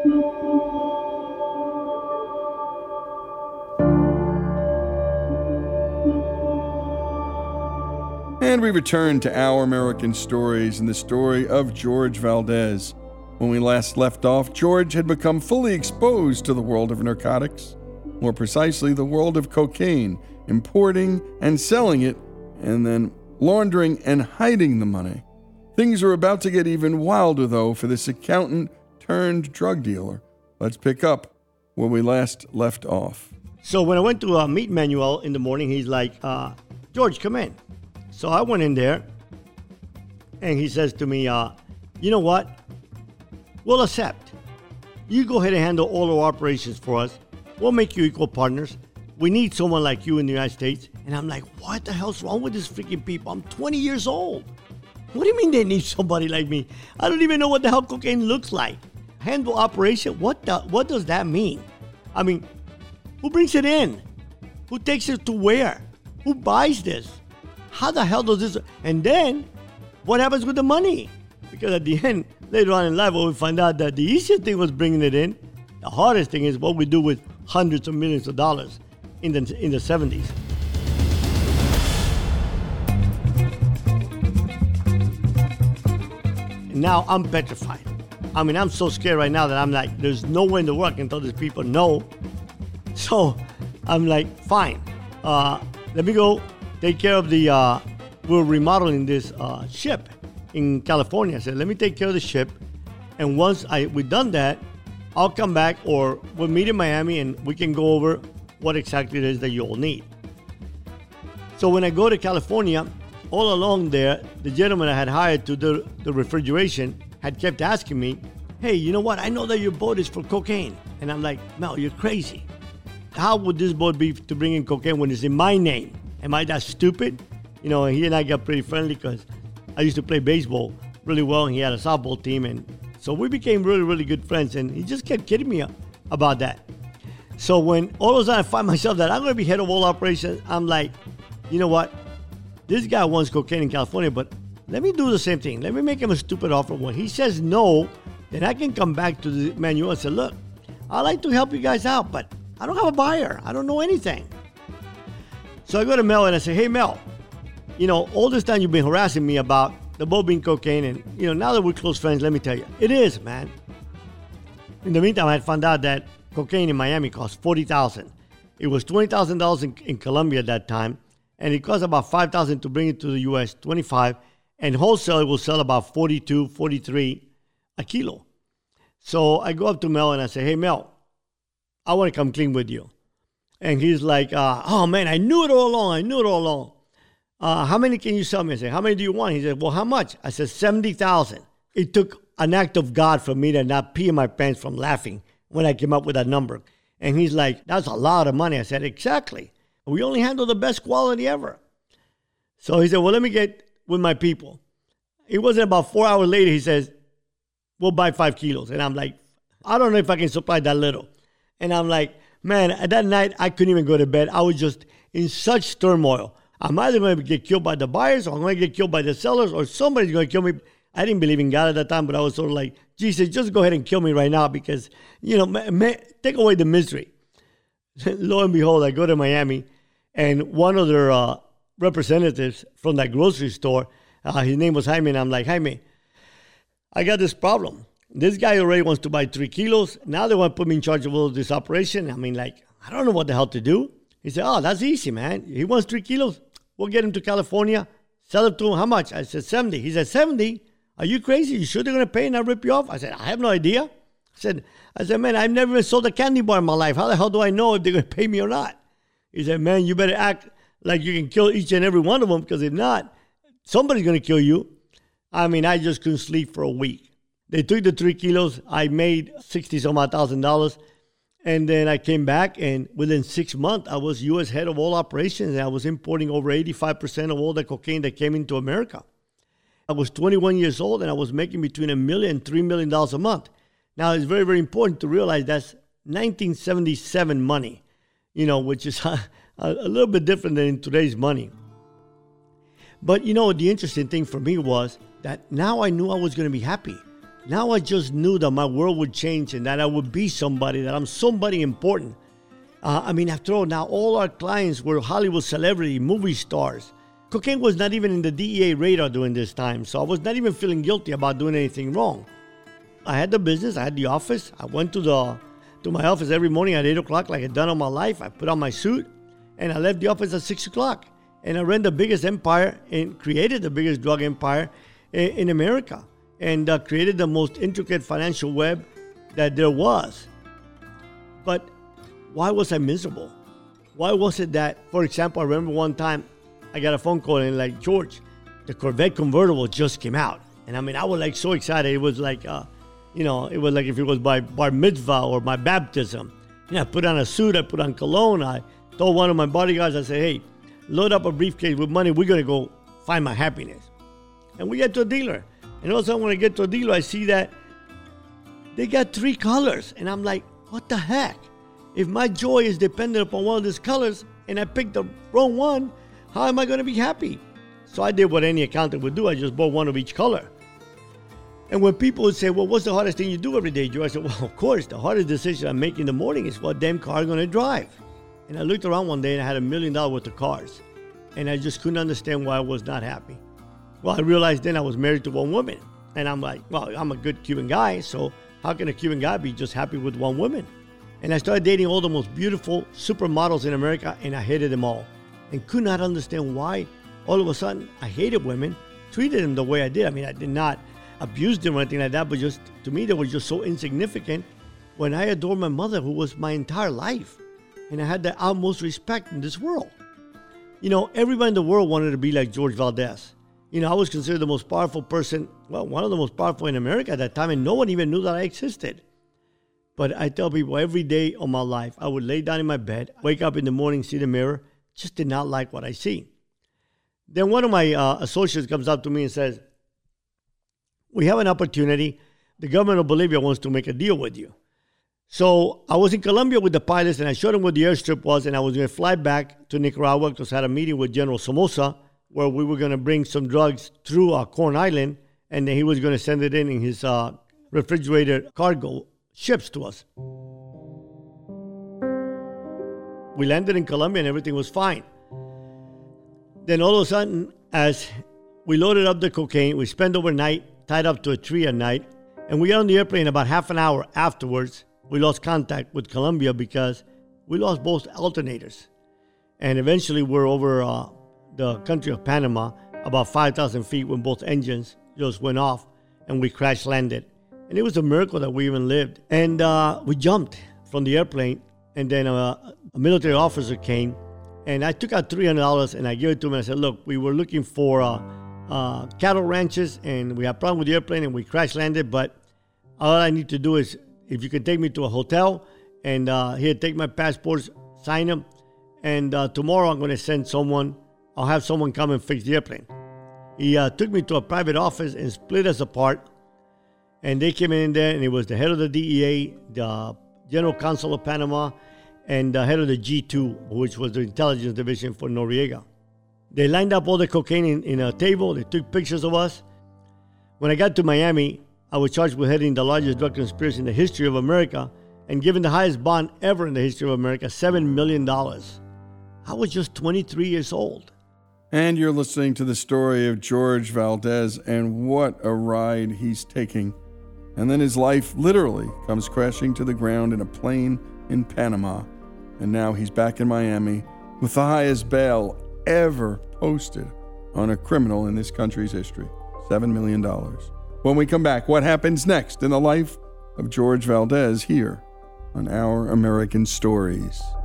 And we return to Our American Stories and the story of George Valdez. When we last left off, George had become fully exposed to the world of narcotics, more precisely the world of cocaine, importing and selling it, and then laundering and hiding the money. Things are about to get even wilder, though, for this accountant turned drug dealer. Let's pick up where we last left off. So when I went to meet Manuel in the morning, he's like, George, come in. So I went in there, and he says to me, you know what? We'll accept. You go ahead and handle all our operations for us. We'll make you equal partners. We need someone like you in the United States. And I'm like, what the hell's wrong with these freaking people? I'm 20 years old. What do you mean they need somebody like me? I don't even know what the hell cocaine looks like. Handle operation? What does that mean? I mean, who brings it in? Who takes it to where? Who buys this? How the hell does this? And then, what happens with the money? Because at the end, later on in life, we find out that the easiest thing was bringing it in. The hardest thing is what we do with hundreds of millions of dollars in the 70s. And now I'm petrified. I mean, I'm so scared right now that I'm like, there's no way in the world I can tell these people no. So I'm like, fine. Let me go take care of the, we're remodeling this ship in California. I said, let me take care of the ship. And once we've done that, I'll come back, or we'll meet in Miami and we can go over what exactly it is that you all need. So when I go to California, all along there, the gentleman I had hired to do the refrigeration had kept asking me, hey, you know what? I know that your boat is for cocaine. And I'm like, Mel, you're crazy. How would this boat be to bring in cocaine when it's in my name? Am I that stupid? You know, he and I got pretty friendly because I used to play baseball really well, and he had a softball team. And so we became really, really good friends. And he just kept kidding me about that. So when all of a sudden I find myself that I'm going to be head of all operations, I'm like, you know what? This guy wants cocaine in California, but let me do the same thing. Let me make him a stupid offer. When he says no, then I can come back to the manual and say, look, I'd like to help you guys out, but I don't have a buyer. I don't know anything. So I go to Mel and I say, hey, Mel, you know, all this time you've been harassing me about the boat being cocaine, and, you know, now that we're close friends, let me tell you, it is, man. In the meantime, I had found out that cocaine in Miami cost $40,000. It was $20,000 in Colombia at that time, and it cost about $5,000 to bring it to the U.S., $25,000, and wholesale it will sell about $42, $43 a kilo. So I go up to Mel and I say, hey, Mel, I want to come clean with you. And he's like, oh, man, I knew it all along. How many can you sell me? I said, how many do you want? He said, well, how much? I said, $70,000. It took an act of God for me to not pee in my pants from laughing when I came up with that number. And he's like, that's a lot of money. I said, exactly. We only handle the best quality ever. So he said, well, let me get with my people. It wasn't about 4 hours later, he says, we'll buy 5 kilos. And I'm like, I don't know if I can supply that little. And I'm like, man, at that night, I couldn't even go to bed. I was just in such turmoil. I'm either going to get killed by the buyers, or I'm going to get killed by the sellers, or somebody's going to kill me. I didn't believe in God at that time, but I was sort of like, Jesus, just go ahead and kill me right now because, you know, take away the misery. Lo and behold, I go to Miami, and one of their representatives from that grocery store, his name was Jaime, and I'm like, Jaime, I got this problem. This guy already wants to buy 3 kilos. Now they want to put me in charge of all of this operation. I mean, like, I don't know what the hell to do. He said, oh, that's easy, man. He wants 3 kilos. We'll get him to California, sell it to him. How much? I said, 70. He said, 70? Are you crazy? You sure they're going to pay and I'll rip you off? I said, I have no idea. I said, man, I've never even sold a candy bar in my life. How the hell do I know if they're going to pay me or not? He said, man, you better act like you can kill each and every one of them, because if not, somebody's going to kill you. I mean, I just couldn't sleep for a week. They took the 3 kilos. I made $60,000. And then I came back, and within 6 months, I was U.S. head of all operations, and I was importing over 85% of all the cocaine that came into America. I was 21 years old, and I was making between $1 million and $3 million a month. Now, it's very, very important to realize that's 1977 money, you know, which is a little bit different than in today's money. But, you know, the interesting thing for me was that now I knew I was going to be happy. Now I just knew that my world would change and that I would be somebody, that I'm somebody important. After all, now all our clients were Hollywood celebrity, movie stars. Cocaine was not even in the DEA radar during this time, so I was not even feeling guilty about doing anything wrong. I had the business, I had the office. I went to my office every morning at 8 o'clock like I'd done all my life. I put on my suit, and I left the office at 6 o'clock. And I ran the biggest empire and created the biggest drug empire in America, and created the most intricate financial web that there was. But why was I miserable? Why was it that, for example, I remember one time I got a phone call and like, George, the Corvette convertible just came out. And I was like so excited. It was like, it was like if it was my bar mitzvah or my baptism. I put on a suit, I put on cologne. I told one of my bodyguards, I said, hey, load up a briefcase with money. We're going to go find my happiness. And we get to a dealer. And all of a sudden when I get to a dealer, I see that they got 3 colors. And I'm like, what the heck? If my joy is dependent upon one of these colors and I picked the wrong one, how am I going to be happy? So I did what any accountant would do. I just bought one of each color. And when people would say, well, what's the hardest thing you do every day, Joe? I said, well, of course, the hardest decision I make in the morning is what damn car I'm going to drive. And I looked around one day and I had $1 million worth of cars. And I just couldn't understand why I was not happy. Well, I realized then I was married to one woman. And I'm like, well, I'm a good Cuban guy, so how can a Cuban guy be just happy with one woman? And I started dating all the most beautiful supermodels in America, and I hated them all. And could not understand why all of a sudden I hated women, treated them the way I did. I did not abuse them or anything like that, but just to me, they were just so insignificant when I adored my mother, who was my entire life. And I had the utmost respect in this world. Everybody in the world wanted to be like George Valdez. I was considered the most powerful person, one of the most powerful in America at that time, and no one even knew that I existed. But I tell people every day of my life, I would lay down in my bed, wake up in the morning, see the mirror, just did not like what I see. Then one of my associates comes up to me and says, we have an opportunity. The government of Bolivia wants to make a deal with you. So I was in Colombia with the pilots, and I showed them what the airstrip was, and I was going to fly back to Nicaragua because I had a meeting with General Somoza where we were going to bring some drugs through Corn Island, and then he was going to send it in his refrigerated cargo ships to us. We landed in Colombia and everything was fine. Then all of a sudden, as we loaded up the cocaine, we spent overnight, tied up to a tree at night, and we got on the airplane. About half an hour afterwards, we lost contact with Colombia because we lost both alternators. And eventually we're over the country of Panama, about 5,000 feet, when both engines just went off and we crash landed. And it was a miracle that we even lived. And we jumped from the airplane, and then a military officer came, and I took out $300 and I gave it to him. And I said, look, we were looking for cattle ranches, and we had a problem with the airplane, and we crash landed, but all I need to do is, if you could take me to a hotel, and here, take my passports, sign them, and tomorrow I'm going to send someone. I'll have someone come and fix the airplane. He took me to a private office and split us apart. And they came in there, and it was the head of the DEA, the General Counsel of Panama, and the head of the G2, which was the intelligence division for Noriega. They lined up all the cocaine in a table. They took pictures of us. When I got to Miami, I was charged with heading the largest drug conspiracy in the history of America and given the highest bond ever in the history of America, $7 million. I was just 23 years old. And you're listening to the story of George Valdez, and what a ride he's taking. And then his life literally comes crashing to the ground in a plane in Panama. And now he's back in Miami with the highest bail ever posted on a criminal in this country's history, $7 million. When we come back, what happens next in the life of George Valdez here on Our American Stories?